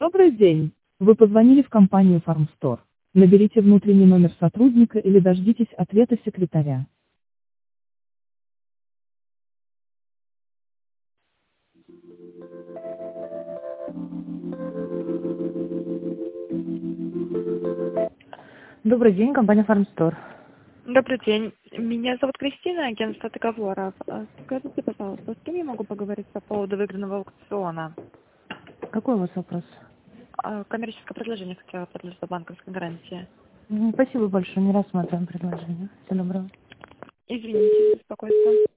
Добрый день. Вы позвонили в компанию FarmStore. Наберите внутренний номер сотрудника или дождитесь ответа секретаря. Добрый день, компания FarmStore. Добрый день. Меня зовут Кристина, агентство договоров. Скажите, пожалуйста, с кем я могу поговорить по поводу выигранного аукциона? Какой у вас вопрос? Коммерческое предложение хотела предложить по банковской гарантии. Спасибо большое, не рассматриваем предложение. Всего доброго. Извините за беспокойство.